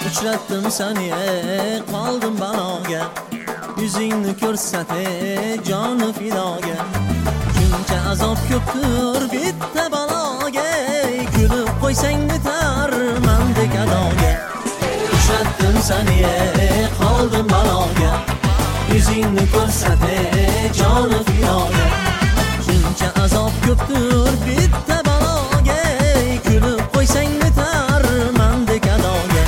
Uchratdim seni, qoldim baloga. Yuzingni ko'rsate joni fidoga. Shuncha azob ko'pdir bitta baloga. Kulib qo'ysang bitar mendek adoga. Uchratdim seni, qoldim baloga. Yuzingni ko'rsate joni fidoga. Shuncha azob ko'pdir bitta baloga. Kulib qo'ysang bitar mendek adoga.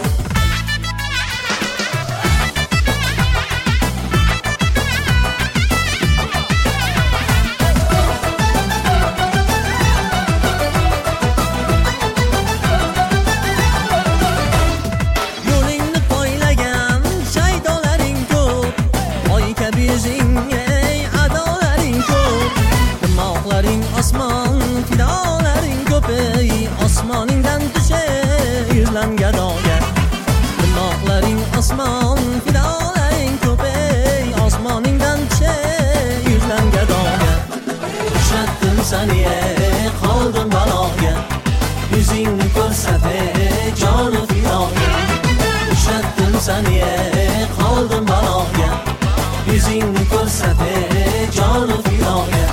Yo'lingni poylagan shaydolaring ko'p, oy kabi yuzing ey adolaring ko'p. Dimoqlaring osmon, fidolaring ko'p ey osmoningdan tushay yuzlan gadoga. Dimoqlaring osmon, fidolaring ko'p ey osmoningdan tushay yuzlan gadoga. Uchratdim seni, qoldim baloga. Yuzingni ko'rsate joni fidoga. Uchratdim seni, qoldim baloga. Yuzingni ko'rsate joni fidoga.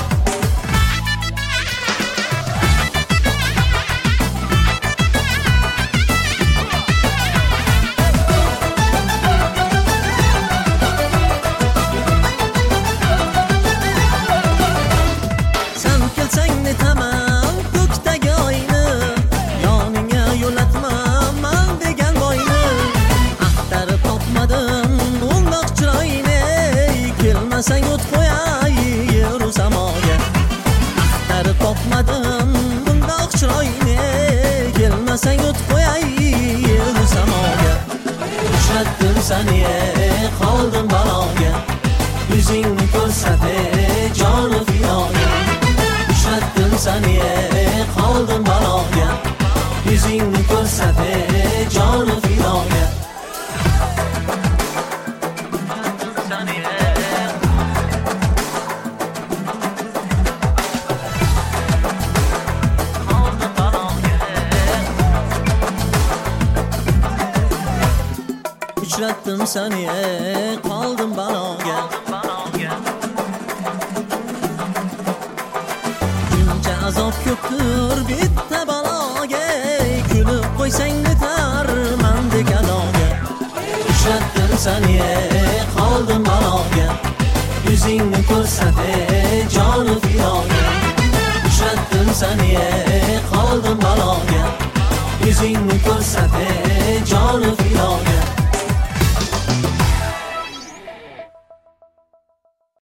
Sen kelsang netaman ko'kdagi oyni, yoningga yo'latma men degan boyni. Axtarib topmadim undoq chiroyni, kelmasang o't qo'yay yer samoga. Axtarib topmadim undoq chiroyni, kelmasang o't qo'yay yer samoga. Uchratdim seni, qoldim baloga. Yuzingni ko'rsate joni fidoga. Uchratdim seni, qoldim baloga. Yuzingni ko'rsate joni fidoga. Uchratdim seni, qoldim baloga. Shuncha azob ko'pdir bitta baloga. Kulib qo'ysang bitar mendek adoga. Uchratdim seni, qoldim baloga. Yuzingni ko'rsate joni fidoga. Uchratdim seni, qoldim